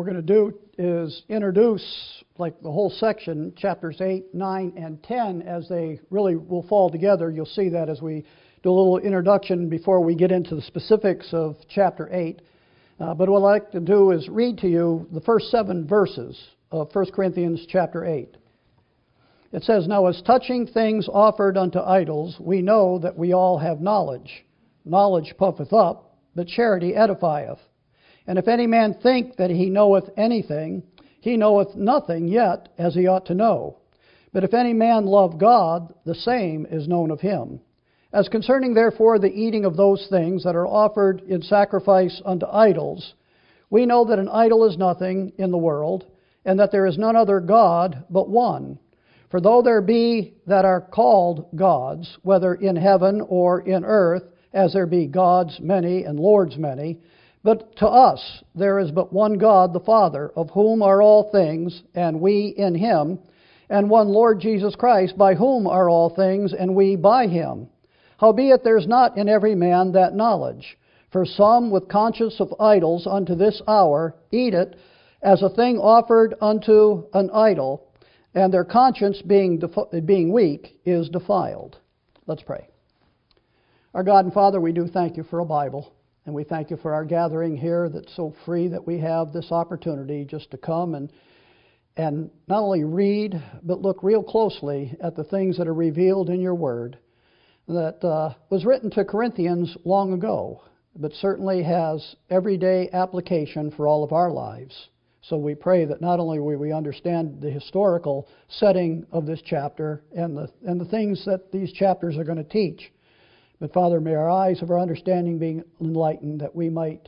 we're going to do is introduce like the whole section, chapters 8, 9, and 10, as they really will fall together. You'll see that as we do a little introduction before we get into the specifics of chapter 8. But what I'd like to do is read to you the first 7 verses of 1 Corinthians chapter 8. It says, "Now as touching things offered unto idols, we know that we all have knowledge. Knowledge puffeth up, but charity edifieth. And if any man think that he knoweth anything, he knoweth nothing yet as he ought to know. But if any man love God, the same is known of him. As concerning therefore the eating of those things that are offered in sacrifice unto idols, we know that an idol is nothing in the world, and that there is none other God but one. For though there be that are called gods, whether in heaven or in earth, as there be gods many and lords many, but to us there is but one God, the Father, of whom are all things, and we in him, and one Lord Jesus Christ, by whom are all things, and we by him. Howbeit there is not in every man that knowledge. For some with conscience of idols unto this hour eat it as a thing offered unto an idol, and their conscience being weak is defiled." Let's pray. Our God and Father, we do thank you for a Bible. And we thank you for our gathering here that's so free that we have this opportunity just to come and not only read, but look real closely at the things that are revealed in your word that was written to Corinthians long ago, but certainly has everyday application for all of our lives. So we pray that not only will we understand the historical setting of this chapter and the things that these chapters are going to teach, but Father, may our eyes of our understanding be enlightened, that we might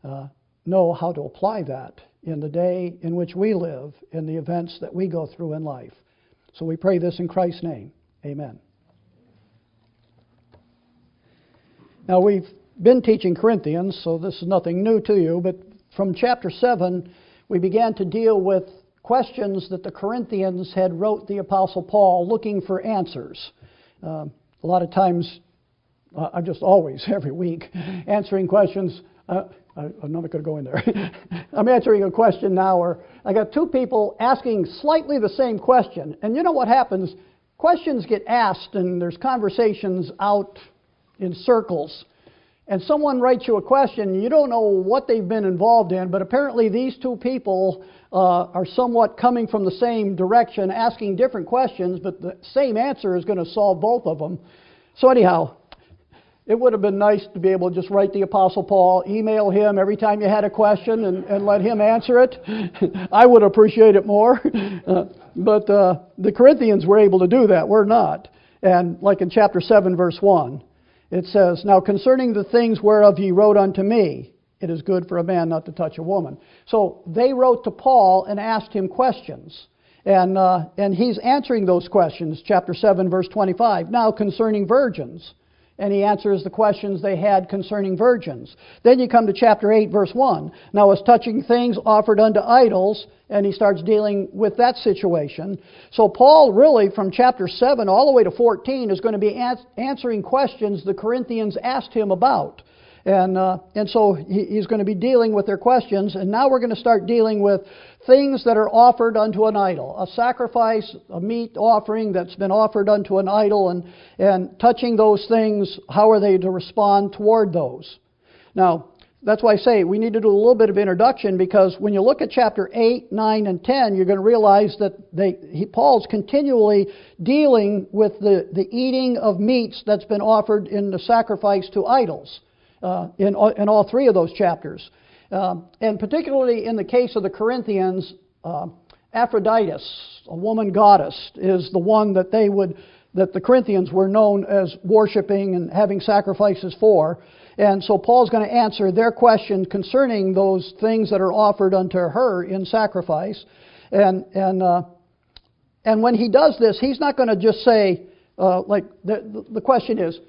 know how to apply that in the day in which we live, in the events that we go through in life. So we pray this in Christ's name. Amen. Now we've been teaching Corinthians, so this is nothing new to you, but from chapter 7, we began to deal with questions that the Corinthians had wrote the Apostle Paul looking for answers. A lot of times, I'm just always, every week, answering questions. I'm not going to go in there. I'm answering a question now, or I got 2 people asking slightly the same question. And you know what happens? Questions get asked, and there's conversations out in circles. And someone writes you a question, you don't know what they've been involved in, but apparently these 2 people are somewhat coming from the same direction, asking different questions, but the same answer is going to solve both of them. So anyhow, it would have been nice to be able to just write the Apostle Paul, email him every time you had a question and let him answer it. I would appreciate it more. But the Corinthians were able to do that. We're not. And like in chapter 7, verse 1, it says, "Now concerning the things whereof ye wrote unto me, it is good for a man not to touch a woman." So they wrote to Paul and asked him questions. And he's answering those questions. Chapter 7, verse 25. "Now concerning virgins." And he answers the questions they had concerning virgins. Then you come to chapter 8, verse 1. "Now as touching things offered unto idols," and he starts dealing with that situation. So Paul really, from chapter 7 all the way to 14, is going to be answering questions the Corinthians asked him about. And so he's going to be dealing with their questions. And now we're going to start dealing with things that are offered unto an idol. A sacrifice, a meat offering that's been offered unto an idol. And touching those things, how are they to respond toward those? Now, that's why I say we need to do a little bit of introduction, because when you look at chapter 8, 9, and 10, you're going to realize that Paul's continually dealing with the eating of meats that's been offered in the sacrifice to idols. In all 3 of those chapters. And particularly in the case of the Corinthians, Aphrodite, a woman goddess, is the one that the Corinthians were known as worshiping and having sacrifices for. And so Paul's going to answer their question concerning those things that are offered unto her in sacrifice. And when he does this, he's not going to just say, like the question is,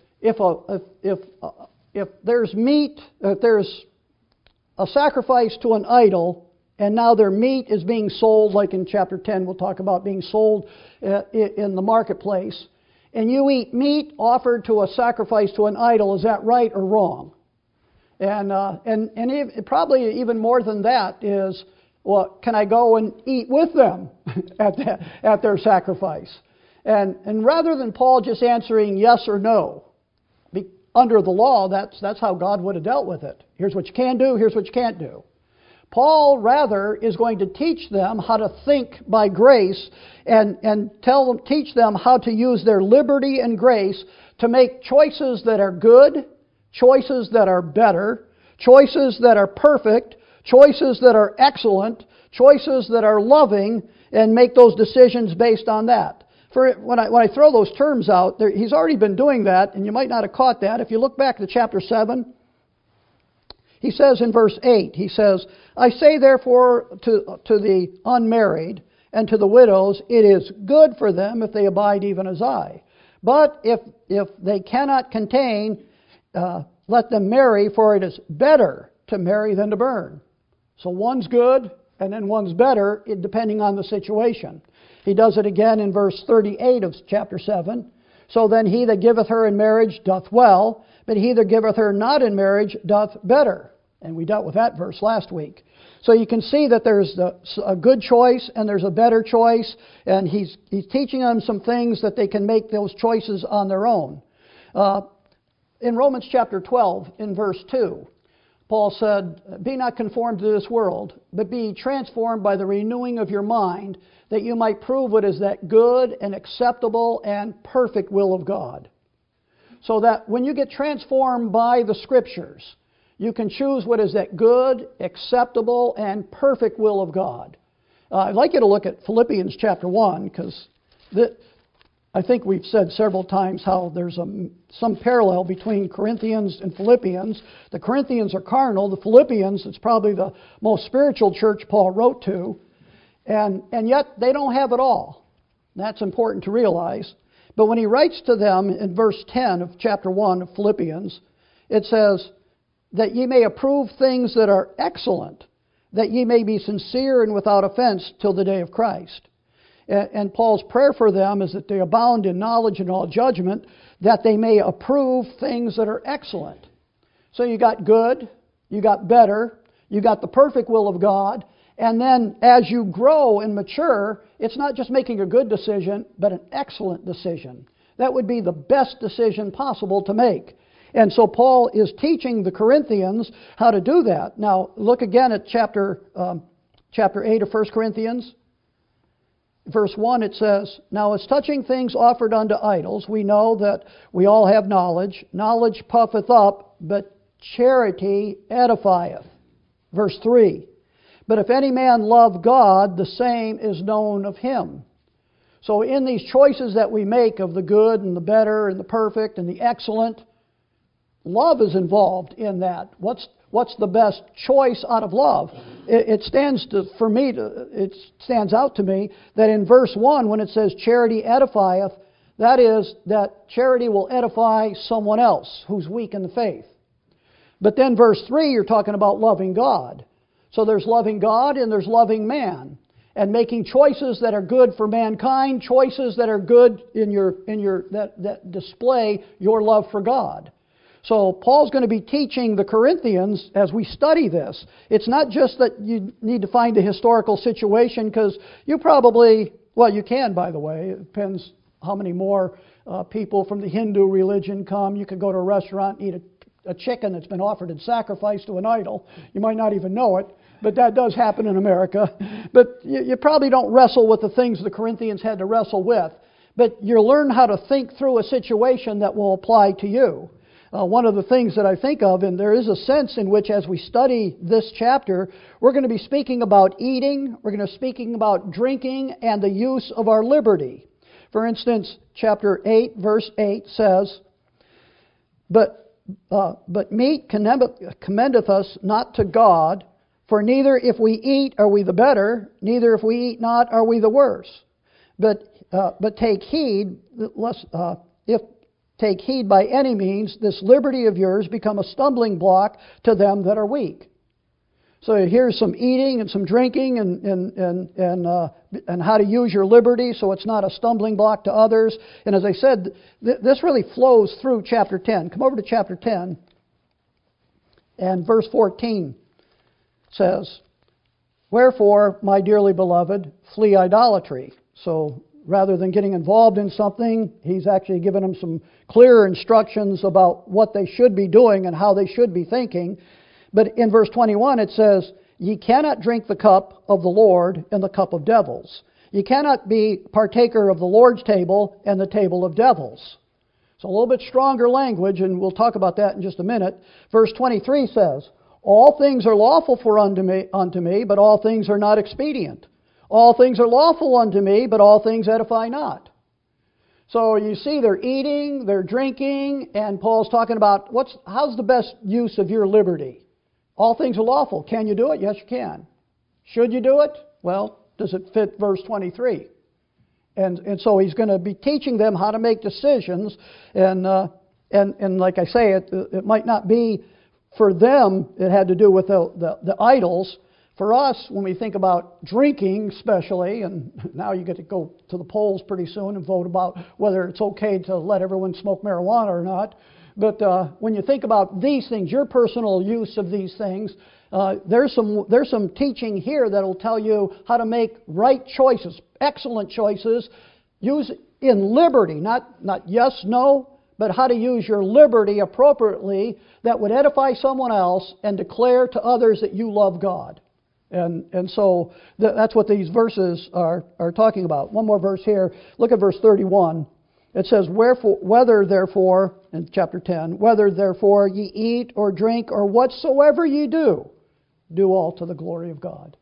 if there's meat, if there's a sacrifice to an idol, and now their meat is being sold, like in chapter 10 we'll talk about being sold in the marketplace, and you eat meat offered to a sacrifice to an idol, is that right or wrong? And probably even more than that is, Well, can I go and eat with them at their sacrifice? And rather than Paul just answering yes or no, under the law, that's how God would have dealt with it. Here's what you can do, here's what you can't do. Paul rather is going to teach them how to think by grace and teach them how to use their liberty and grace to make choices that are good, choices that are better, choices that are perfect, choices that are excellent, choices that are loving, and make those decisions based on that. When I throw those terms out, he's already been doing that, and you might not have caught that. If you look back to chapter 7, he says in verse 8, he says, I say therefore to the unmarried and to the widows, it is good for them if they abide even as I. But if they cannot contain, let them marry, for it is better to marry than to burn. So one's good, and then one's better, depending on the situation. He does it again in verse 38 of chapter 7. So then he that giveth her in marriage doth well, but he that giveth her not in marriage doth better. And we dealt with that verse last week. So you can see that there's a good choice and there's a better choice, and he's teaching them some things that they can make those choices on their own. In Romans chapter 12, in verse 2, Paul said, Be not conformed to this world, but be transformed by the renewing of your mind, that you might prove what is that good and acceptable and perfect will of God. So that when you get transformed by the Scriptures, you can choose what is that good, acceptable, and perfect will of God. I'd like you to look at Philippians chapter 1, because I think we've said several times how there's some parallel between Corinthians and Philippians. The Corinthians are carnal. The Philippians, it's probably the most spiritual church Paul wrote to. And yet they don't have it all. That's important to realize. But when he writes to them in verse 10 of chapter 1 of Philippians, it says, that ye may approve things that are excellent, that ye may be sincere and without offense till the day of Christ. And Paul's prayer for them is that they abound in knowledge and all judgment, that they may approve things that are excellent. So you got good, you got better, you got the perfect will of God, and then as you grow and mature, it's not just making a good decision, but an excellent decision. That would be the best decision possible to make. And so Paul is teaching the Corinthians how to do that. Now, look again at chapter 8 of 1 Corinthians. Verse 1, it says, Now as touching things offered unto idols, we know that we all have knowledge. Knowledge puffeth up, but charity edifieth. Verse 3, But if any man love God, the same is known of him. So in these choices that we make of the good and the better and the perfect and the excellent, love is involved in that. What's the best choice out of love? It stands out to me that in verse 1, when it says charity edifieth, that is that charity will edify someone else who's weak in the faith. But then verse 3, you're talking about loving God. So there's loving God and there's loving man, and making choices that are good for mankind, choices that are good that display your love for God. So Paul's going to be teaching the Corinthians as we study this. It's not just that you need to find a historical situation, because you probably, well, you can, by the way. It depends how many more people from the Hindu religion come. You could go to a restaurant and eat a chicken that's been offered in sacrifice to an idol. You might not even know it, but that does happen in America. But you probably don't wrestle with the things the Corinthians had to wrestle with. But you'll learn how to think through a situation that will apply to you. One of the things that I think of, and there is a sense in which as we study this chapter, we're going to be speaking about eating, we're going to be speaking about drinking, and the use of our liberty. For instance, chapter 8, verse 8 says, But meat commendeth us not to God, for neither if we eat are we the better, neither if we eat not are we the worse. But take heed, Take heed by any means, this liberty of yours become a stumbling block to them that are weak. So here's some eating and some drinking and how to use your liberty so it's not a stumbling block to others. And as I said, this really flows through chapter 10. Come over to chapter 10, and verse 14 says, Wherefore, my dearly beloved, flee idolatry. So rather than getting involved in something, he's actually given them some clear instructions about what they should be doing and how they should be thinking. But in verse 21 it says, ye cannot drink the cup of the Lord and the cup of devils. You cannot be partaker of the Lord's table and the table of devils. It's a little bit stronger language, and we'll talk about that in just a minute. Verse 23 says, all things are lawful for unto me, but all things are not expedient. All things are lawful unto me, but all things edify not. So you see, they're eating, they're drinking, and Paul's talking about how's the best use of your liberty? All things are lawful. Can you do it? Yes, you can. Should you do it? Well, does it fit verse 23? And so he's going to be teaching them how to make decisions, and like I say, it might not be for them. It had to do with the idols. For us, when we think about drinking, especially, and now you get to go to the polls pretty soon and vote about whether it's okay to let everyone smoke marijuana or not. But when you think about these things, your personal use of these things, there's some teaching here that will tell you how to make right choices, excellent choices, use in liberty, not yes, no, but how to use your liberty appropriately that would edify someone else and declare to others that you love God. And so that's what these verses are talking about. One more verse here. Look at verse 31. It says, whether therefore, in chapter 10, whether therefore ye eat or drink or whatsoever ye do all to the glory of God.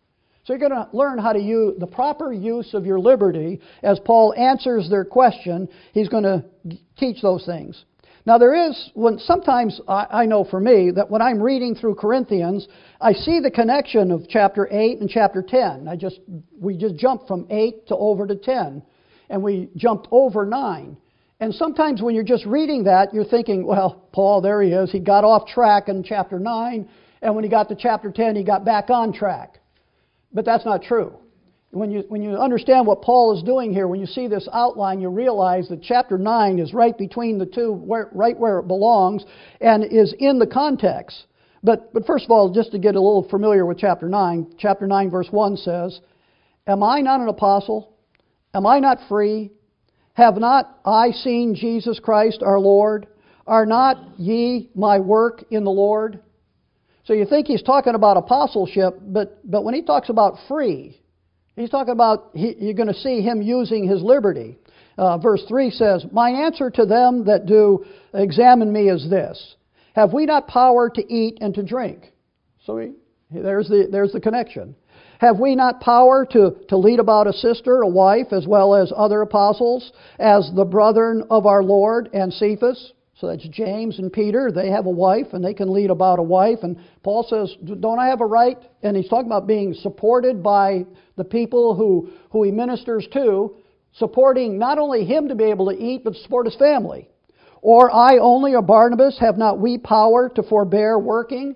So you're going to learn how to use the proper use of your liberty. As Paul answers their question, he's going to teach those things. Now sometimes I know for me that when I'm reading through Corinthians, I see the connection of chapter 8 and chapter 10. We just jumped from 8 to over to 10. And we jumped over 9. And sometimes when you're just reading that, you're thinking, well, Paul, there he is. He got off track in chapter 9. And when he got to chapter 10, he got back on track. But that's not true. When you understand what Paul is doing here, when you see this outline, you realize that chapter 9 is right between the two, right where it belongs, and is in the context. But first of all, just to get a little familiar with chapter 9 verse 1 says, am I not an apostle? Am I not free? Have not I seen Jesus Christ our Lord? Are not ye my work in the Lord? So you think he's talking about apostleship, but when he talks about free, he's talking about, you're going to see him using his liberty. Verse 3 says, my answer to them that do examine me is this, have we not power to eat and to drink? So there's the connection. Have we not power to lead about a sister, a wife, as well as other apostles, as the brethren of our Lord and Cephas? So that's James and Peter. They have a wife, and they can lead about a wife. And Paul says, don't I have a right? And he's talking about being supported by the people who he ministers to, supporting not only him to be able to eat, but to support his family. Or I only, or Barnabas, have not we power to forbear working?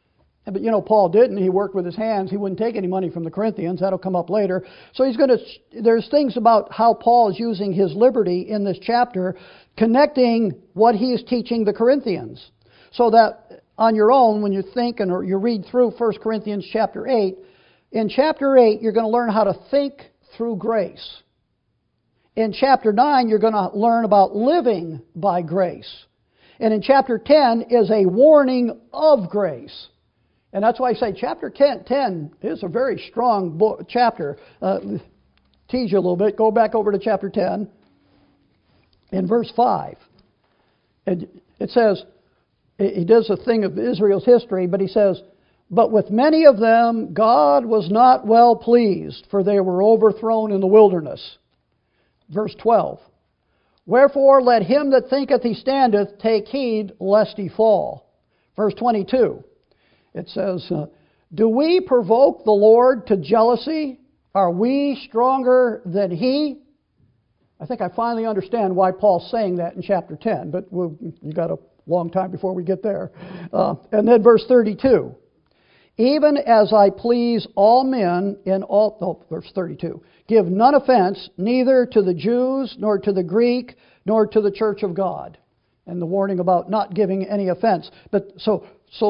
But Paul didn't. He worked with his hands. He wouldn't take any money from the Corinthians. That'll come up later. So there's things about how Paul is using his liberty in this chapter, connecting what he is teaching the Corinthians. So that on your own, when you think and you read through 1 Corinthians chapter 8, in chapter 8, you're going to learn how to think through grace. In chapter 9, you're going to learn about living by grace. And in chapter 10 is a warning of grace. And that's why I say chapter 10 is a very strong chapter. Tease you a little bit. Go back over to chapter 10 in verse 5. It says, he does a thing of Israel's history, but he says, but with many of them God was not well pleased, for they were overthrown in the wilderness. Verse 12. Wherefore let him that thinketh he standeth take heed lest he fall. Verse 22. It says, do we provoke the Lord to jealousy? Are we stronger than He? I think I finally understand why Paul's saying that in chapter 10, but you got a long time before we get there. And then verse 32. Even as I please all men in all... verse 32. Give none offense, neither to the Jews, nor to the Greek, nor to the church of God. And the warning about not giving any offense. But so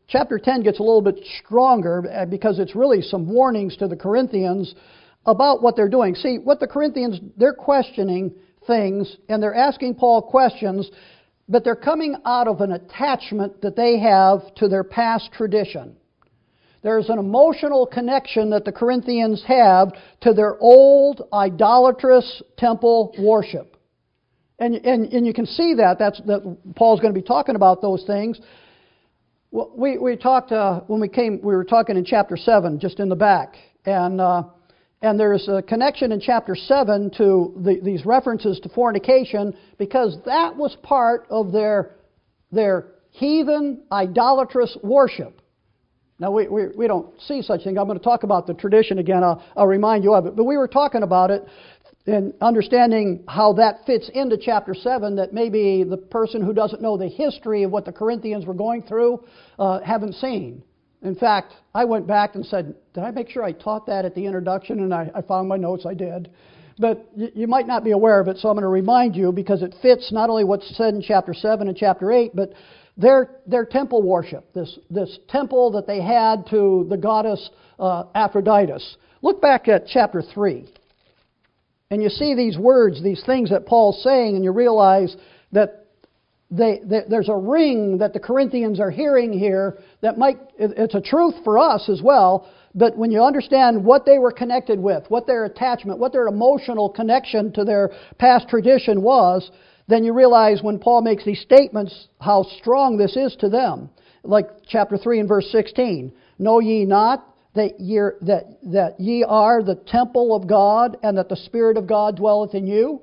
chapter 10 gets a little bit stronger because it's really some warnings to the Corinthians about what they're doing. See, what the Corinthians, they're questioning things and they're asking Paul questions, but they're coming out of an attachment that they have to their past tradition. There's an emotional connection that the Corinthians have to their old idolatrous temple worship. And you can see that Paul's going to be talking about those things. Well, we talked when we were talking in chapter 7, just in the back, and there's a connection in chapter 7 to these references to fornication because that was part of their heathen idolatrous worship. Now, we don't see such thing. I'm going to talk about the tradition again. I'll remind you of it. But we were talking about it and understanding how that fits into chapter 7, that maybe the person who doesn't know the history of what the Corinthians were going through haven't seen. In fact, I went back and said, did I make sure I taught that at the introduction? And I found my notes, I did. But you might not be aware of it, so I'm going to remind you because it fits not only what's said in chapter 7 and chapter 8, but their temple worship, this temple that they had to the goddess Aphrodite. Look back at chapter 3. And you see these words, these things that Paul's saying, and you realize that there's a ring that the Corinthians are hearing here that it's a truth for us as well, but when you understand what they were connected with, what their attachment, what their emotional connection to their past tradition was, then you realize when Paul makes these statements how strong this is to them. Like chapter 3 and verse 16. Know ye not that ye are the temple of God, and that the Spirit of God dwelleth in you?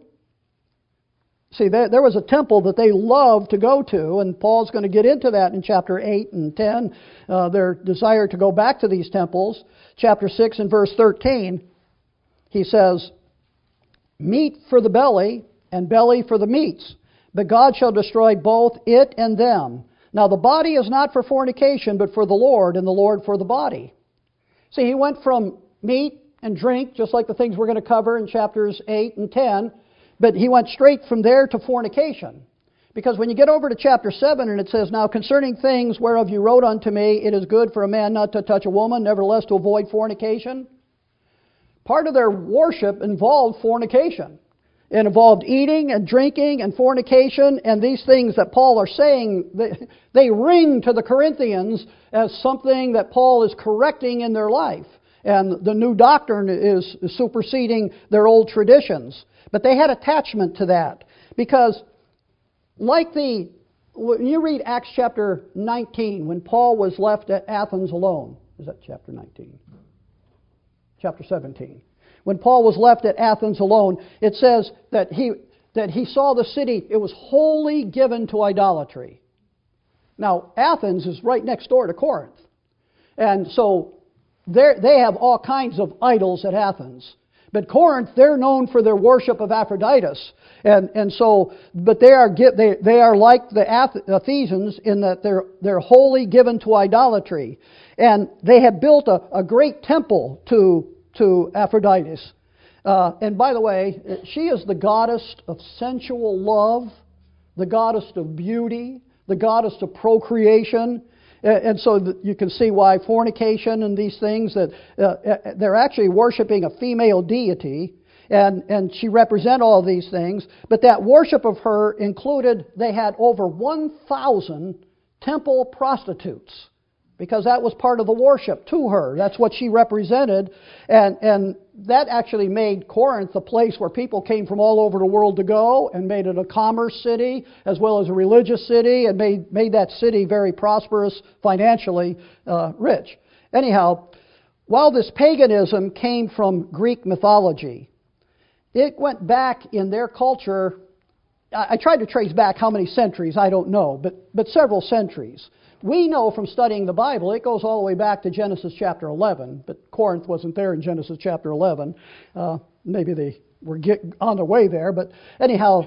See, there was a temple that they loved to go to, and Paul's going to get into that in chapter 8 and 10, their desire to go back to these temples. Chapter 6 and verse 13, he says, meat for the belly, and belly for the meats, but God shall destroy both it and them. Now the body is not for fornication, but for the Lord, and the Lord for the body. See, he went from meat and drink, just like the things we're going to cover in chapters 8 and 10, but he went straight from there to fornication. Because when you get over to chapter 7 and it says, now concerning things whereof you wrote unto me, it is good for a man not to touch a woman, nevertheless to avoid fornication. Part of their worship involved fornication. It involved eating and drinking and fornication, and these things that Paul are saying, they ring to the Corinthians as something that Paul is correcting in their life. And the new doctrine is superseding their old traditions. But they had attachment to that. Because when you read Acts chapter 19, when Paul was left at Athens alone, is that chapter 19? Chapter 17. When Paul was left at Athens alone, it says that he saw the city, it was wholly given to idolatry. Now, Athens is right next door to Corinth. And so they have all kinds of idols at Athens. But Corinth, they're known for their worship of Aphrodite. And so, but they are like the Ephesians in that they're wholly given to idolatry. And they have built a great temple to Aphrodite. And by the way, she is the goddess of sensual love, the goddess of beauty, the goddess of procreation. And so you can see why fornication and these things, that they're actually worshiping a female deity, and she represent all these things. But that worship of her included, they had over 1,000 temple prostitutes, because that was part of the worship to her. That's what she represented. And that actually made Corinth a place where people came from all over the world to go, and made it a commerce city as well as a religious city, and made that city very prosperous, financially rich. Anyhow, while this paganism came from Greek mythology, it went back in their culture. I tried to trace back how many centuries, I don't know, but several centuries. We know from studying the Bible, it goes all the way back to Genesis chapter 11, but Corinth wasn't there in Genesis chapter 11. Maybe they were on their way there, but anyhow,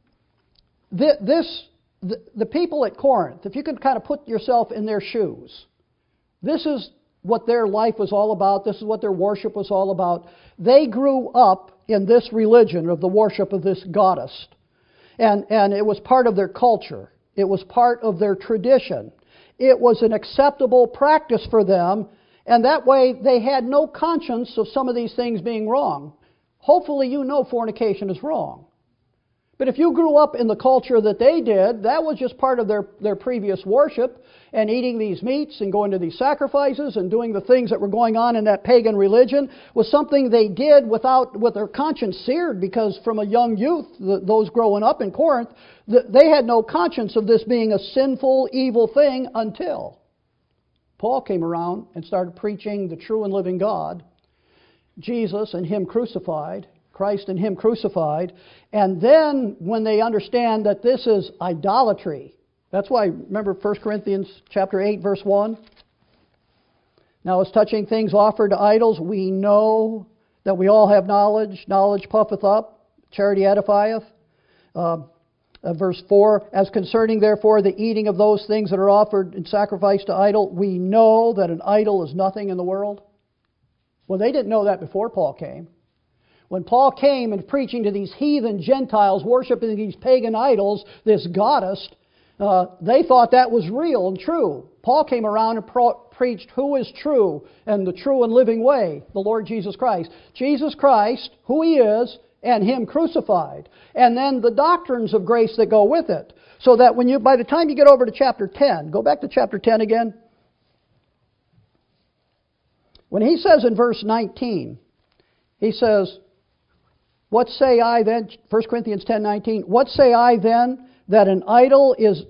the people at Corinth, if you can kind of put yourself in their shoes, this is what their life was all about. This is what their worship was all about. They grew up in this religion of the worship of this goddess, and it was part of their culture. It was part of their tradition. it was an acceptable practice for them, and that way they had no conscience of some of these things being wrong. Hopefully you know fornication is wrong. But if you grew up in the culture that they did, that was just part of their previous worship, and eating these meats and going to these sacrifices and doing the things that were going on in that pagan religion was something they did with their conscience seared, because from a young youth, those growing up in Corinth, they had no conscience of this being a sinful, evil thing until Paul came around and started preaching the true and living God, Jesus and Him crucified, Christ and Him crucified, and then when they understand that this is idolatry, that's why, remember 1 Corinthians chapter 8, verse 1? Now as touching things offered to idols, we know that we all have knowledge. Knowledge puffeth up, charity edifieth. Verse 4, as concerning therefore the eating of those things that are offered in sacrifice to idol, we know that an idol is nothing in the world. Well, they didn't know that before Paul came. When Paul came and preaching to these heathen Gentiles, worshiping these pagan idols, this goddess, they thought that was real and true. Paul came around and preached who is true and the true and living way, the Lord Jesus Christ. Jesus Christ, who He is, and Him crucified. And then the doctrines of grace that go with it. So that by the time you get over to chapter 10, go back to chapter 10 again. When he says in verse 19, he says, what say I then, 1 Corinthians 10:19, what say I then, that an idol is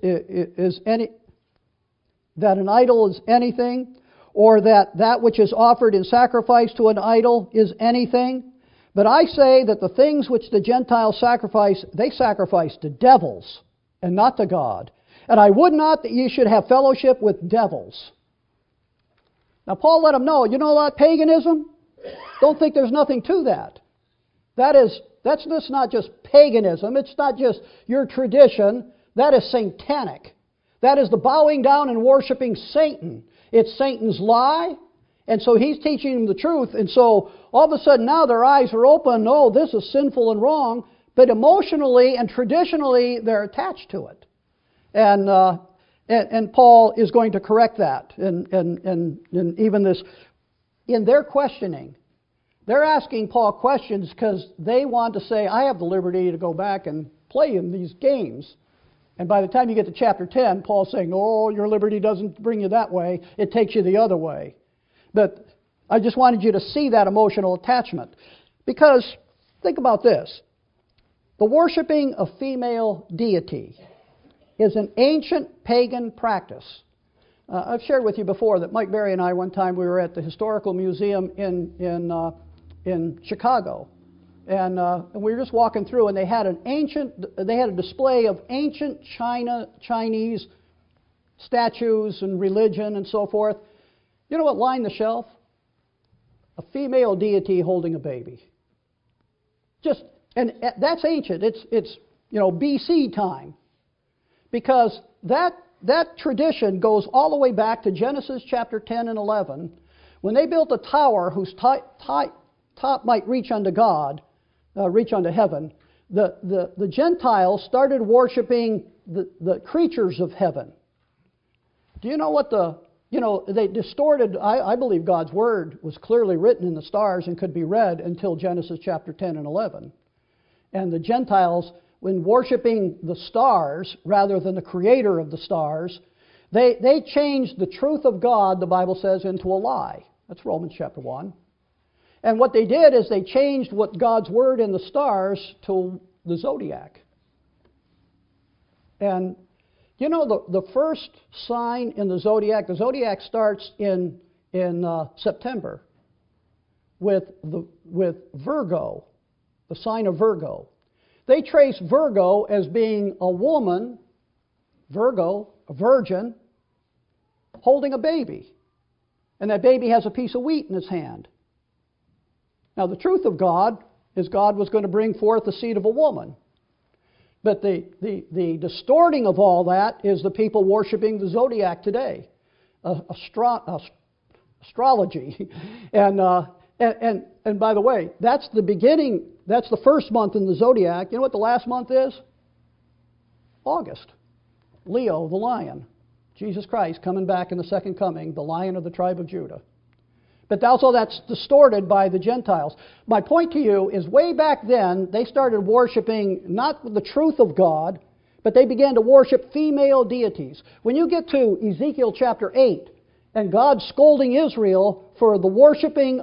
anything, or that which is offered in sacrifice to an idol is anything? But I say that the things which the Gentiles sacrifice, they sacrifice to devils, and not to God. And I would not that ye should have fellowship with devils. Now Paul let them know, you know what, paganism? Don't think there's nothing to that. That's just not just paganism. It's not just your tradition. That is satanic. That is the bowing down and worshiping Satan. It's Satan's lie. And so he's teaching them the truth. And so all of a sudden now their eyes are open. Oh, this is sinful and wrong. But emotionally and traditionally they're attached to it. And Paul is going to correct that. And even this, in their questioning, they're asking Paul questions because they want to say, I have the liberty to go back and play in these games. And by the time you get to chapter 10, Paul's saying, oh, your liberty doesn't bring you that way. It takes you the other way. But I just wanted you to see that emotional attachment. Because, think about this. The worshiping of female deity is an ancient pagan practice. I've shared with you before that Mike Berry and I, one time, we were at the Historical Museum in Chicago. And we were just walking through, and they had a display of ancient Chinese statues and religion and so forth. You know what lined the shelf? A female deity holding a baby. And that's ancient. It's BC time, because that tradition goes all the way back to Genesis chapter 10 and 11, when they built a tower whose top might reach unto God. Reach unto heaven. The Gentiles started worshiping the creatures of heaven. Do you know what they distorted? I believe God's Word was clearly written in the stars and could be read until Genesis chapter 10 and 11. And the Gentiles, when worshiping the stars rather than the creator of the stars, they changed the truth of God, the Bible says, into a lie. That's Romans chapter 1. And what they did is they changed what God's Word in the stars to the zodiac. And you know the first sign in the zodiac starts in September with Virgo, the sign of Virgo. They trace Virgo as being a woman, Virgo, a virgin, holding a baby. And that baby has a piece of wheat in his hand. Now, the truth of God is God was going to bring forth the seed of a woman. But the distorting of all that is the people worshiping the zodiac today, astrology. And by the way, that's the beginning, that's the first month in the zodiac. You know what the last month is? August. Leo, the lion. Jesus Christ coming back in the second coming, the Lion of the tribe of Judah. But also that's distorted by the Gentiles. My point to you is way back then, they started worshiping not the truth of God, but they began to worship female deities. When you get to Ezekiel chapter 8, and God scolding Israel for the worshiping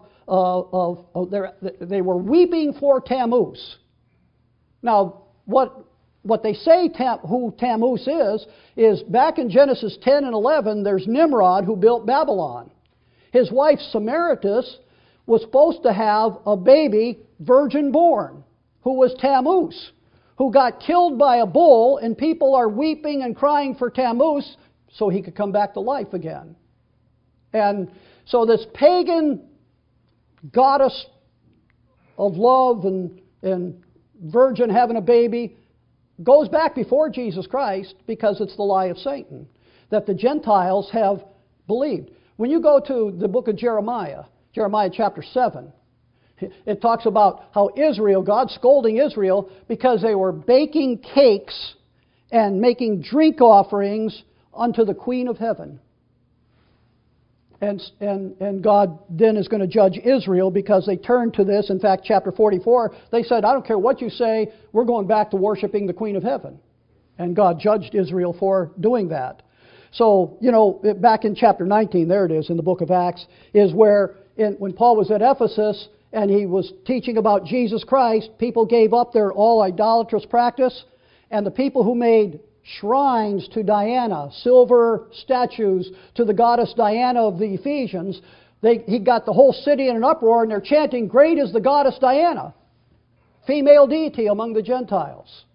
they were weeping for Tammuz. Now, what they say who Tammuz is back in Genesis 10 and 11, there's Nimrod who built Babylon. His wife Samaritas was supposed to have a baby, virgin born, who was Tammuz, who got killed by a bull, and people are weeping and crying for Tammuz so he could come back to life again. And so this pagan goddess of love and virgin having a baby goes back before Jesus Christ because it's the lie of Satan that the Gentiles have believed. When you go to the book of Jeremiah chapter 7, it talks about how God's scolding Israel because they were baking cakes and making drink offerings unto the Queen of Heaven. And God then is going to judge Israel because they turned to this. In fact, chapter 44, they said, I don't care what you say, we're going back to worshiping the Queen of Heaven. And God judged Israel for doing that. So, back in chapter 19, there it is in the book of Acts, is where when Paul was at Ephesus and he was teaching about Jesus Christ, people gave up their all idolatrous practice, and the people who made shrines to Diana, silver statues to the goddess Diana of the Ephesians, he got the whole city in an uproar, and they're chanting, "Great is the goddess Diana," female deity among the Gentiles.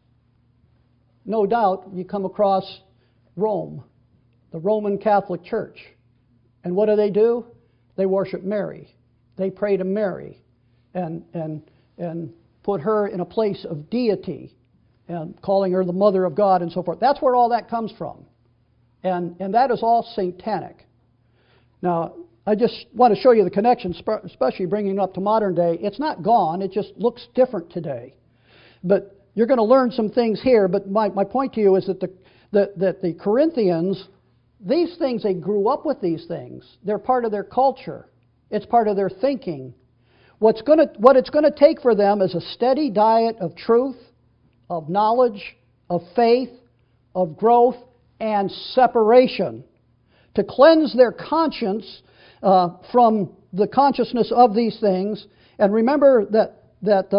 No doubt you come across Rome, the Roman Catholic Church. And what do? They worship Mary. They pray to Mary and put her in a place of deity and calling her the Mother of God and so forth. That's where all that comes from. And that is all satanic. Now, I just want to show you the connection, especially bringing it up to modern day. It's not gone. It just looks different today. But you're going to learn some things here. But my point to you is that the Corinthians, these things, they grew up with these things. They're part of their culture. It's part of their thinking. What it's going to take for them is a steady diet of truth, of knowledge, of faith, of growth, and separation to cleanse their conscience from the consciousness of these things. And remember that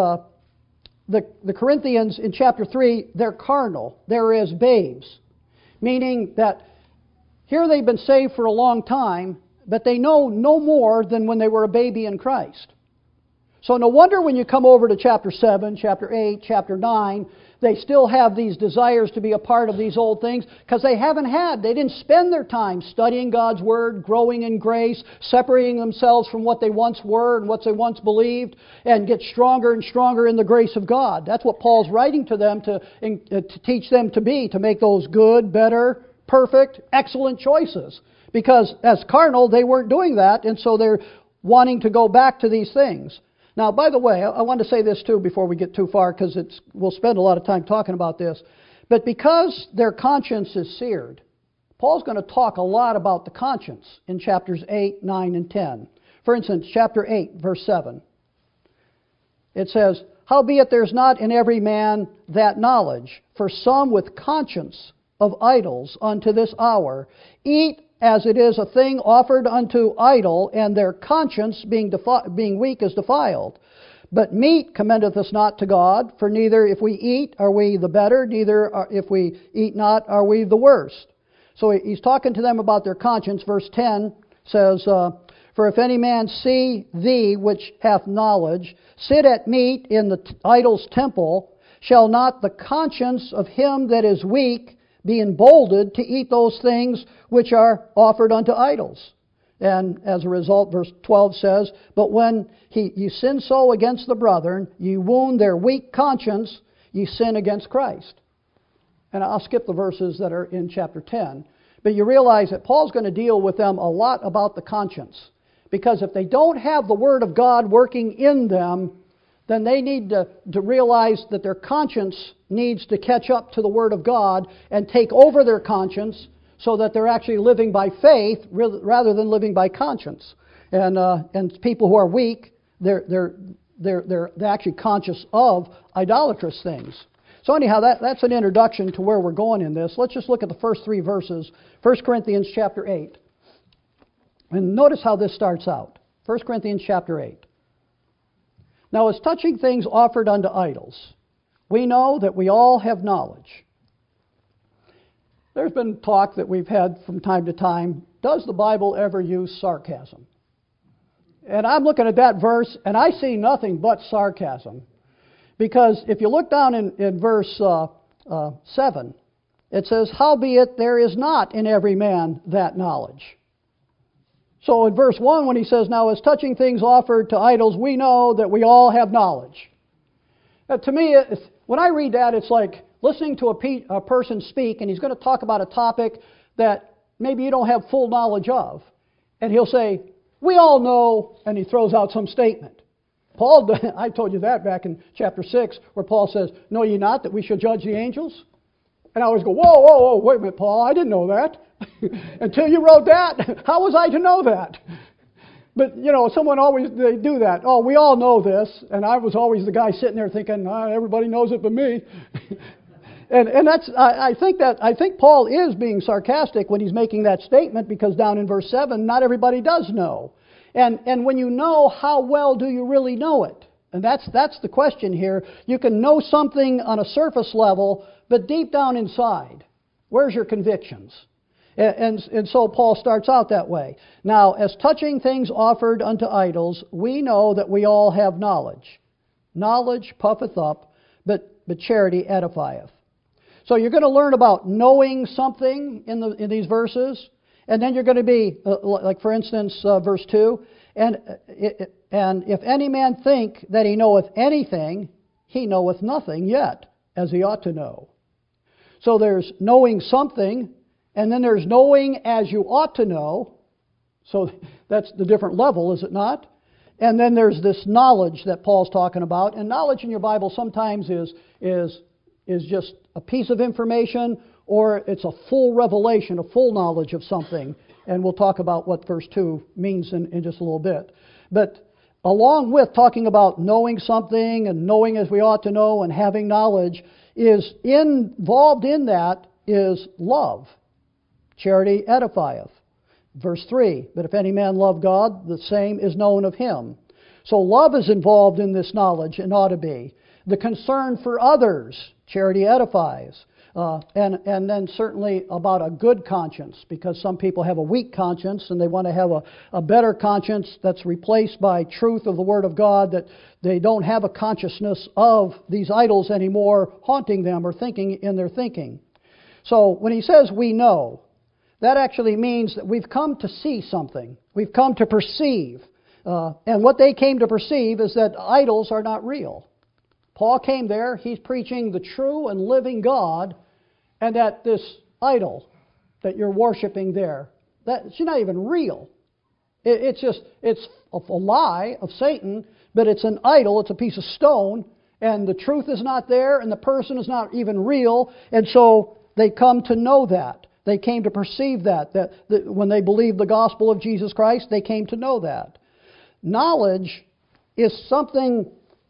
the Corinthians in chapter 3, they're carnal. They're as babes. Meaning that here they've been saved for a long time, but they know no more than when they were a baby in Christ. So no wonder when you come over to chapter 7, chapter 8, chapter 9, they still have these desires to be a part of these old things because they didn't spend their time studying God's Word, growing in grace, separating themselves from what they once were and what they once believed, and get stronger and stronger in the grace of God. That's what Paul's writing to them to teach them to make those good, better, perfect, excellent choices. Because as carnal, they weren't doing that, and so they're wanting to go back to these things. Now, by the way, I want to say this too before we get too far, because we'll spend a lot of time talking about this. But because their conscience is seared, Paul's going to talk a lot about the conscience in chapters 8, 9, and 10. For instance, chapter 8, verse 7. It says, "Howbeit there's not in every man that knowledge, for some with conscience of idols unto this hour eat as it is a thing offered unto idol, and their conscience being weak is defiled. But meat commendeth us not to God, for neither if we eat are we the better, neither if we eat not are we the worst." So he's talking to them about their conscience. Verse 10 says, "For if any man see thee, which hath knowledge, sit at meat in the idol's temple, shall not the conscience of him that is weak be emboldened to eat those things which are offered unto idols?" And as a result, verse 12 says, "But when you sin so against the brethren, you wound their weak conscience, you sin against Christ." And I'll skip the verses that are in chapter 10. But you realize that Paul's going to deal with them a lot about the conscience. Because if they don't have the Word of God working in them, then they need to realize that their conscience needs to catch up to the Word of God and take over their conscience so that they're actually living by faith rather than living by conscience. And people who are weak, they're actually conscious of idolatrous things. So anyhow, that's an introduction to where we're going in this. Let's just look at the first 3 verses. 1 Corinthians chapter 8. And notice how this starts out. 1 Corinthians chapter 8. Now, as touching things offered unto idols, we know that we all have knowledge. There's been talk that we've had from time to time, does the Bible ever use sarcasm? And I'm looking at that verse, and I see nothing but sarcasm. Because if you look down in verse 7, it says, howbeit there is not in every man that knowledge. So in verse 1, when he says, now as touching things offered to idols, we know that we all have knowledge. To me, when I read that, it's like listening to a person speak, and he's going to talk about a topic that maybe you don't have full knowledge of. And he'll say, we all know, and he throws out some statement. Paul, I told you that back in chapter 6, where Paul says, know ye not that we shall judge the angels? And I always go, whoa, wait a minute, Paul, I didn't know that. Until you wrote that, how was I to know that? But, someone always, they do that. Oh, we all know this. And I was always the guy sitting there thinking, everybody knows it but me. and that's, I think Paul is being sarcastic when he's making that statement, because down in verse 7, not everybody does know. And when you know, how well do you really know it? And that's the question here. You can know something on a surface level, but deep down inside, where's your convictions? And so Paul starts out that way. Now, as touching things offered unto idols, we know that we all have knowledge. Knowledge puffeth up, but charity edifieth. So you're going to learn about knowing something in these verses, and then you're going to be, like for instance, verse 2, and if any man think that he knoweth anything, he knoweth nothing yet, as he ought to know. So there's knowing something, and then there's knowing as you ought to know. So that's the different level, is it not? And then there's this knowledge that Paul's talking about. And knowledge in your Bible sometimes is just a piece of information, or it's a full revelation, a full knowledge of something. And we'll talk about what verse 2 means in just a little bit. But along with talking about knowing something and knowing as we ought to know and having knowledge, is involved in that is love. Charity edifieth. Verse 3, but if any man love God, the same is known of him. So love is involved in this knowledge and ought to be. The concern for others, charity edifies. And then certainly about a good conscience, because some people have a weak conscience and they want to have a better conscience that's replaced by truth of the Word of God, that they don't have a consciousness of these idols anymore haunting them or thinking in their thinking. So when he says we know, that actually means that we've come to see something. We've come to perceive. And what they came to perceive is that idols are not real. Paul came there, he's preaching the true and living God, and that this idol that you're worshiping there, that's not even real. It's a lie of Satan, but it's an idol, it's a piece of stone, and the truth is not there, and the person is not even real, and so they come to know that. They came to perceive that when they believed the gospel of Jesus Christ, they came to know that. Knowledge is something,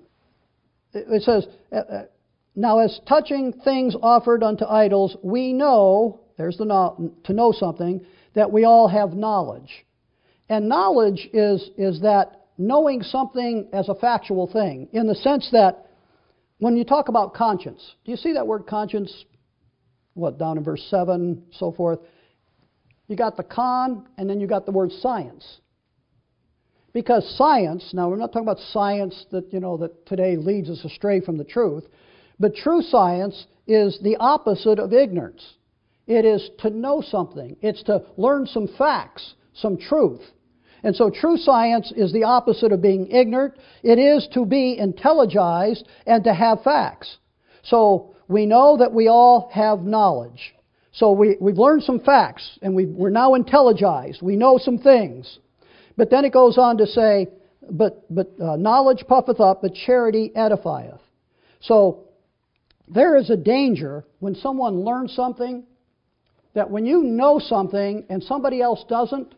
it says, now as touching things offered unto idols, we know, there's the to know something, that we all have knowledge. And knowledge is that knowing something as a factual thing, in the sense that when you talk about conscience, do you see that word conscience? Down in verse 7, so forth. You got the con, and then you got the word science. Because science, now we're not talking about science that today leads us astray from the truth, but true science is the opposite of ignorance. It is to know something. It's to learn some facts, some truth. And so true science is the opposite of being ignorant. It is to be intelligized and to have facts. So we know that we all have knowledge. So we've learned some facts, and we're now intelligized. We know some things. But then it goes on to say, but knowledge puffeth up, but charity edifieth. So there is a danger when someone learns something that when you know something and somebody else doesn't,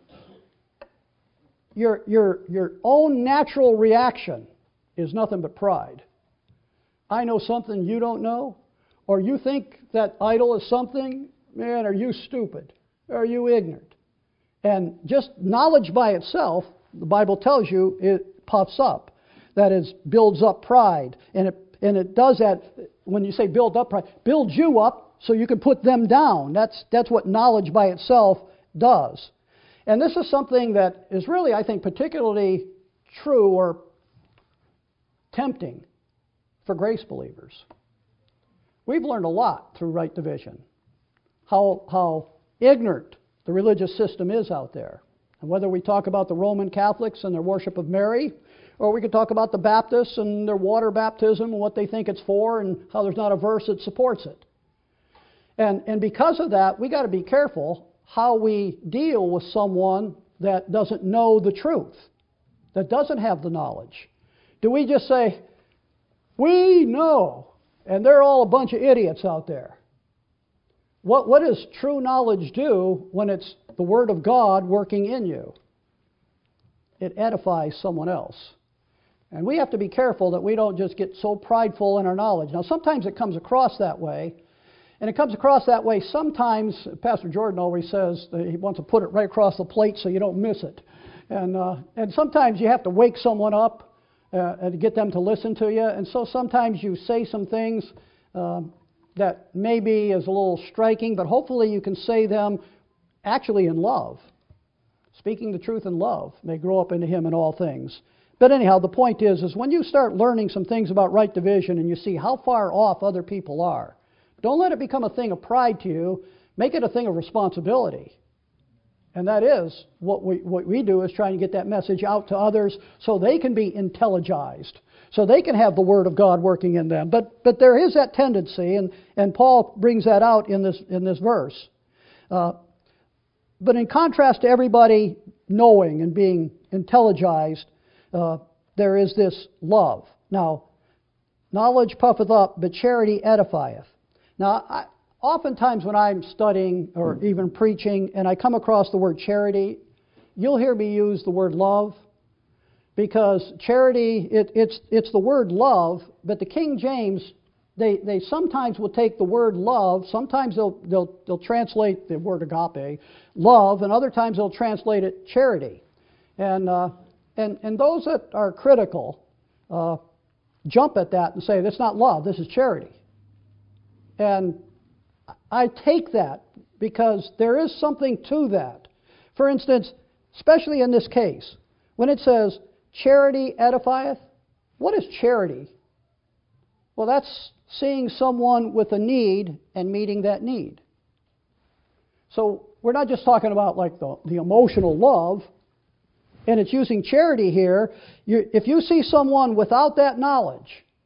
your own natural reaction is nothing but pride. I know something you don't know, or you think that idol is something, man, are you stupid? Are you ignorant? And just knowledge by itself, the Bible tells you, it puffs up. That is, builds up pride. And it does that, when you say build up pride, builds you up so you can put them down. That's what knowledge by itself does. And this is something that is really, I think, particularly true or tempting for grace believers. We've learned a lot through right division. How ignorant the religious system is out there. And whether we talk about the Roman Catholics and their worship of Mary, or we could talk about the Baptists and their water baptism and what they think it's for and how there's not a verse that supports it. And because of that, we got to be careful how we deal with someone that doesn't know the truth, that doesn't have the knowledge. Do we just say, we know, and they're all a bunch of idiots out there? What does true knowledge do when it's the Word of God working in you? It edifies someone else. And we have to be careful that we don't just get so prideful in our knowledge. Now, sometimes it comes across that way. And it comes across that way sometimes. Pastor Jordan always says that he wants to put it right across the plate so you don't miss it. And sometimes you have to wake someone up and get them to listen to you. And so sometimes you say some things that maybe is a little striking, but hopefully you can say them actually in love. Speaking the truth in love may grow up into him in all things. But anyhow, the point is when you start learning some things about right division and you see how far off other people are, don't let it become a thing of pride to you. Make it a thing of responsibility. And that is what we do, is trying to get that message out to others so they can be intelligized, so they can have the Word of God working in them. But there is that tendency, and Paul brings that out in this verse. But in contrast to everybody knowing and being intelligized, there is this love. Now, knowledge puffeth up, but charity edifieth. Now, oftentimes when I'm studying or even preaching and I come across the word charity, you'll hear me use the word love, because charity, it's the word love, but the King James, they sometimes will take the word love, sometimes they'll translate the word agape, love, and other times they'll translate it charity. And those that are critical jump at that and say, that's not love, this is charity. And I take that because there is something to that. For instance, especially in this case, when it says, charity edifieth, what is charity? Well, that's seeing someone with a need and meeting that need. So we're not just talking about like the emotional love, and it's using charity here. If you see someone without that knowledge,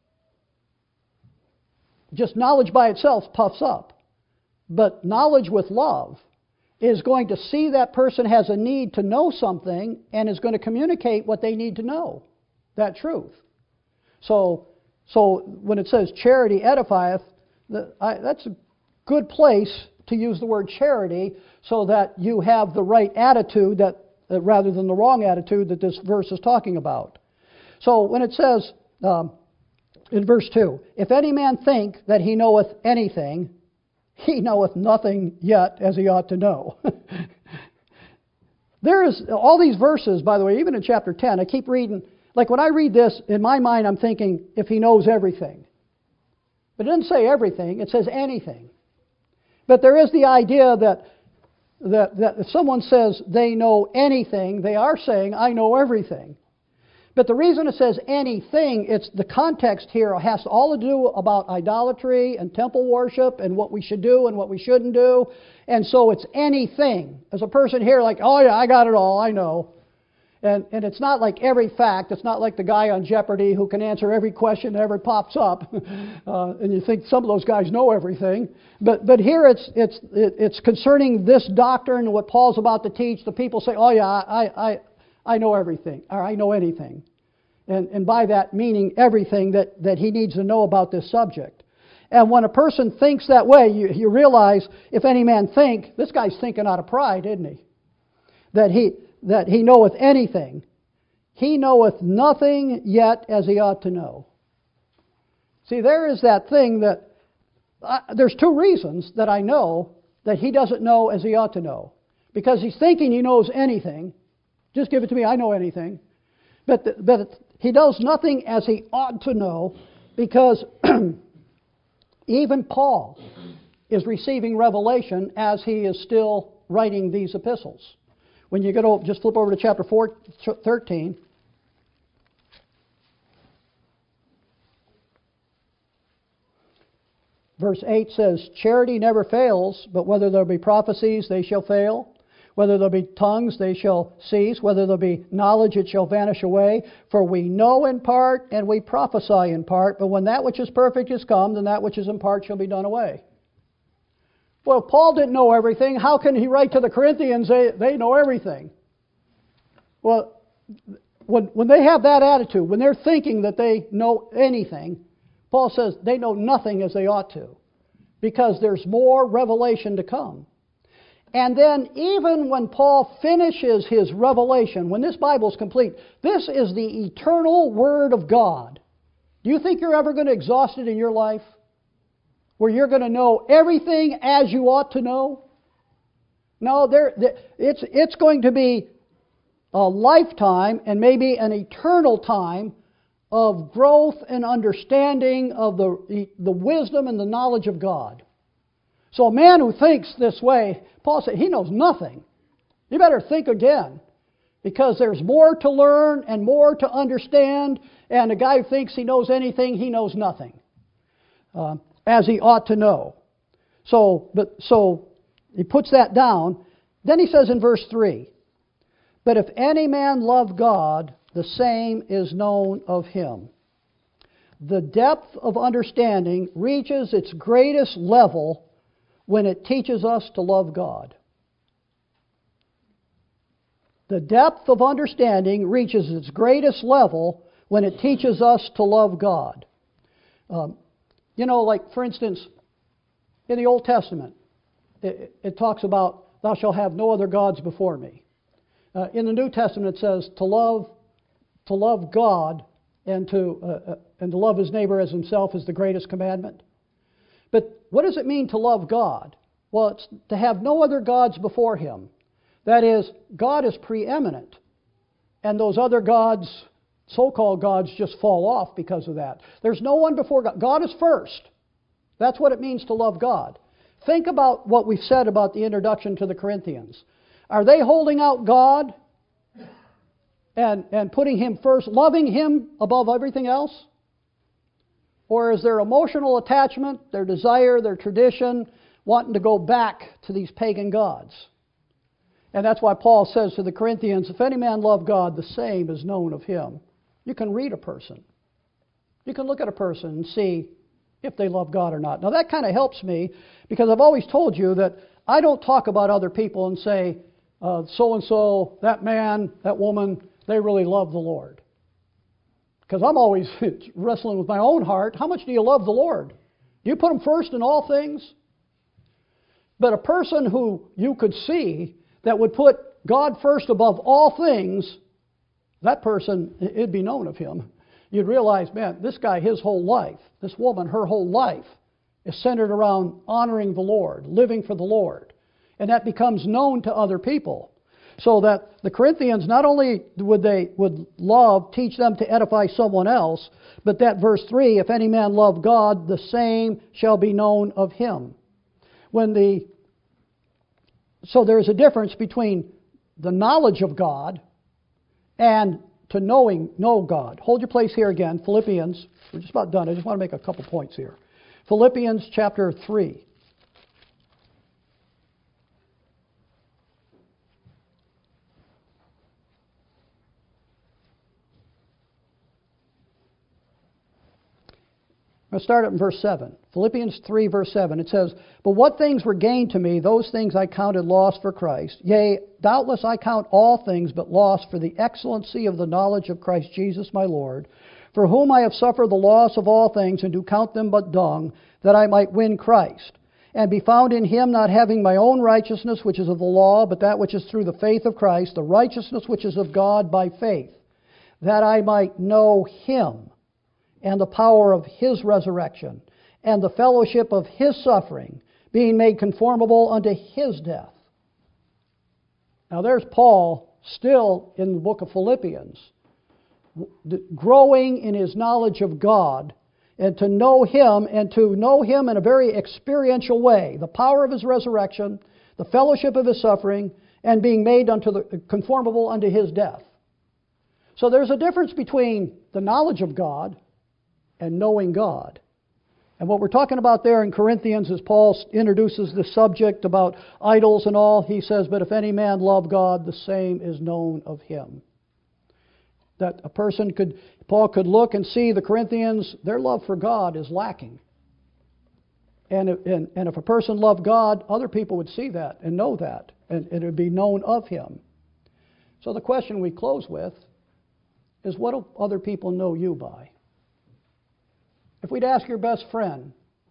just knowledge by itself puffs up. But knowledge with love is going to see that person has a need to know something and is going to communicate what they need to know, that truth. So when it says charity edifieth, that's a good place to use the word charity so that you have the right attitude rather than the wrong attitude that this verse is talking about. So when it says in verse 2, if any man think that he knoweth anything, he knoweth nothing yet as he ought to know. There is all these verses, by the way, even in chapter 10, I keep reading. Like when I read this, in my mind I'm thinking, if he knows everything. But it doesn't say everything, it says anything. But there is the idea that if someone says they know anything, they are saying, I know everything. But the reason it says anything, it's the context here has all to do about idolatry and temple worship and what we should do and what we shouldn't do. And so it's anything. As a person here, like, oh yeah, I got it all, I know. And it's not like every fact. It's not like the guy on Jeopardy who can answer every question that ever pops up. And you think some of those guys know everything. But here it's concerning this doctrine and what Paul's about to teach. The people say, oh yeah, I know everything, or I know anything. And by that meaning everything that he needs to know about this subject. And when a person thinks that way, you realize, if any man think, this guy's thinking out of pride, isn't he? That he knoweth anything. He knoweth nothing yet as he ought to know. See, there is that thing that, there's two reasons that I know that he doesn't know as he ought to know. Because he's thinking he knows anything. Just give it to me, I know anything. But he knows nothing as he ought to know, because even Paul is receiving revelation as he is still writing these epistles. When you get over, just flip over to chapter 13. Verse 8 says, charity never fails, but whether there be prophecies, they shall fail. Whether there be tongues, they shall cease. Whether there be knowledge, it shall vanish away. For we know in part, and we prophesy in part. But when that which is perfect is come, then that which is in part shall be done away. Well, if Paul didn't know everything, how can he write to the Corinthians, they know everything? Well, when they have that attitude, when they're thinking that they know anything, Paul says they know nothing as they ought to, because there's more revelation to come. And then even when Paul finishes his revelation, when this Bible is complete, this is the eternal Word of God. Do you think you're ever going to exhaust it in your life? Where you're going to know everything as you ought to know? No, it's going to be a lifetime and maybe an eternal time of growth and understanding of the wisdom and the knowledge of God. So a man who thinks this way, Paul said, he knows nothing. You better think again, because there's more to learn and more to understand, and a guy who thinks he knows anything, he knows nothing, as he ought to know. So he puts that down. Then he says in verse 3, but if any man love God, the same is known of him. The depth of understanding reaches its greatest level when it teaches us to love God. The depth of understanding reaches its greatest level when it teaches us to love God. Like for instance, in the Old Testament, it talks about, thou shalt have no other gods before me. In the New Testament it says to love God and to love his neighbor as himself is the greatest commandment. But what does it mean to love God? Well, it's to have no other gods before him. That is, God is preeminent. And those other gods, so-called gods, just fall off because of that. There's no one before God. God is first. That's what it means to love God. Think about what we've said about the introduction to the Corinthians. Are they holding out God and putting him first, loving him above everything else? Or is their emotional attachment, their desire, their tradition, wanting to go back to these pagan gods? And that's why Paul says to the Corinthians, if any man love God, the same is known of him. You can read a person. You can look at a person and see if they love God or not. Now that kind of helps me, because I've always told you that I don't talk about other people and say, so-and-so, that man, that woman, they really love the Lord. Because I'm always wrestling with my own heart. How much do you love the Lord? Do you put him first in all things? But a person who you could see that would put God first above all things, that person, it'd be known of him. You'd realize, man, this guy, his whole life, this woman, her whole life is centered around honoring the Lord, living for the Lord. And that becomes known to other people. So that the Corinthians, not only would love, teach them to edify someone else, but that verse 3, if any man love God, the same shall be known of him. So there's a difference between the knowledge of God and to know God. Hold your place here again. Philippians, we're just about done. I just want to make a couple points here. Philippians chapter 3. I'll start at verse 7. Philippians 3, verse 7. It says, but what things were gained to me, those things I counted loss for Christ. Yea, doubtless I count all things but loss for the excellency of the knowledge of Christ Jesus my Lord, for whom I have suffered the loss of all things, and do count them but dung, that I might win Christ, and be found in him, not having my own righteousness, which is of the law, but that which is through the faith of Christ, the righteousness which is of God by faith, that I might know him, and the power of his resurrection, and the fellowship of his suffering, being made conformable unto his death. Now there's Paul still in the book of Philippians, growing in his knowledge of God, and to know him in a very experiential way, the power of his resurrection, the fellowship of his suffering, and being made conformable unto his death. So there's a difference between the knowledge of God and knowing God. And what we're talking about there in Corinthians, as Paul introduces the subject about idols and all, he says, but if any man love God, the same is known of him. That Paul could look and see the Corinthians, their love for God is lacking. And if a person loved God, other people would see that and know that, and it would be known of him. So the question we close with is, what do other people know you by? If we'd ask your best friend,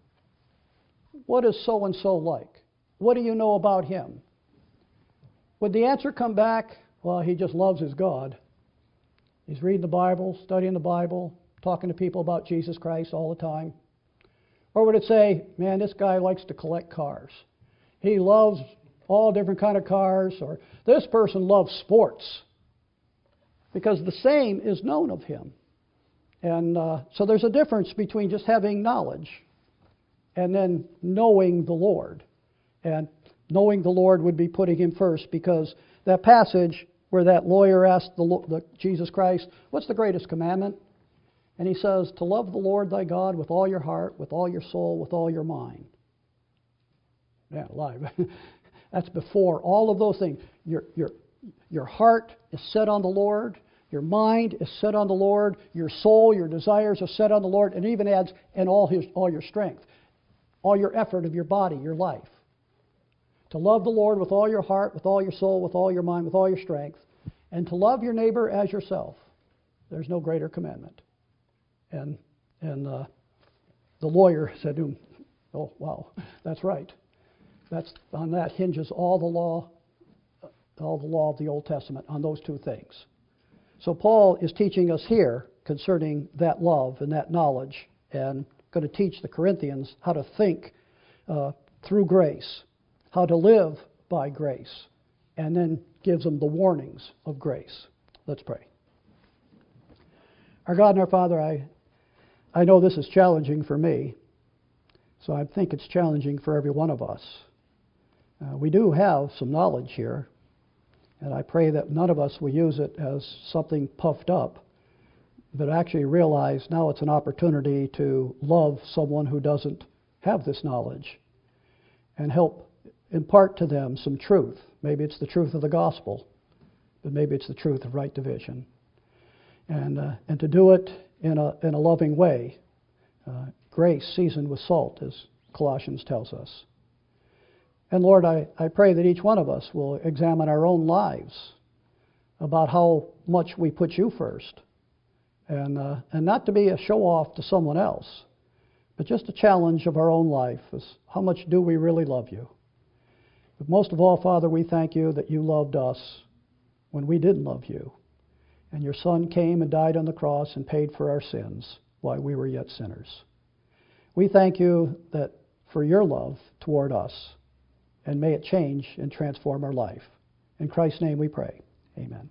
what is so-and-so like? What do you know about him? Would the answer come back, well, he just loves his God. He's reading the Bible, studying the Bible, talking to people about Jesus Christ all the time? Or would it say, man, this guy likes to collect cars. He loves all different kind of cars. Or this person loves sports. Because the same is known of him. And so there's a difference between just having knowledge and then knowing the Lord. And knowing the Lord would be putting him first, because that passage where that lawyer asked Jesus Christ, what's the greatest commandment? And he says, to love the Lord thy God with all your heart, with all your soul, with all your mind. Yeah, alive. That's before all of those things. Your heart is set on the Lord. Your mind is set on the Lord. Your soul, your desires are set on the Lord. And it even adds, and all your strength, all your effort of your body, your life. To love the Lord with all your heart, with all your soul, with all your mind, with all your strength, and to love your neighbor as yourself. There's no greater commandment. And the lawyer said to him, oh, wow, that's right. On that hinges all the law of the Old Testament, on those two things. So Paul is teaching us here concerning that love and that knowledge, and going to teach the Corinthians how to think through grace, how to live by grace, and then gives them the warnings of grace. Let's pray. Our God and our Father, I know this is challenging for me, so I think it's challenging for every one of us. We do have some knowledge here, and I pray that none of us will use it as something puffed up, but actually realize now it's an opportunity to love someone who doesn't have this knowledge and help impart to them some truth. Maybe it's the truth of the gospel, but maybe it's the truth of right division. And to do it in a loving way, grace seasoned with salt, as Colossians tells us. And Lord, I pray that each one of us will examine our own lives about how much we put you first, and not to be a show-off to someone else, but just a challenge of our own life is how much do we really love you? But most of all, Father, we thank you that you loved us when we didn't love you. And your Son came and died on the cross and paid for our sins while we were yet sinners. We thank you that for your love toward us, and may it change and transform our life. In Christ's name we pray. Amen.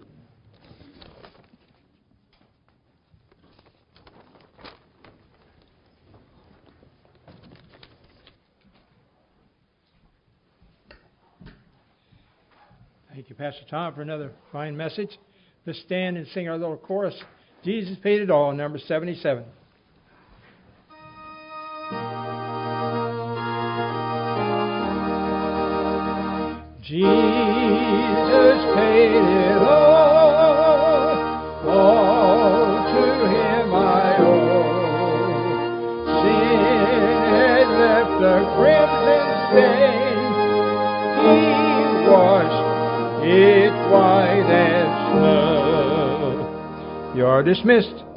Thank you, Pastor Tom, for another fine message. Let's stand and sing our little chorus. Jesus paid it all, number 77. Jesus paid it all to him I owe. Sin had left a crimson stain, he washed it white as snow. You are dismissed.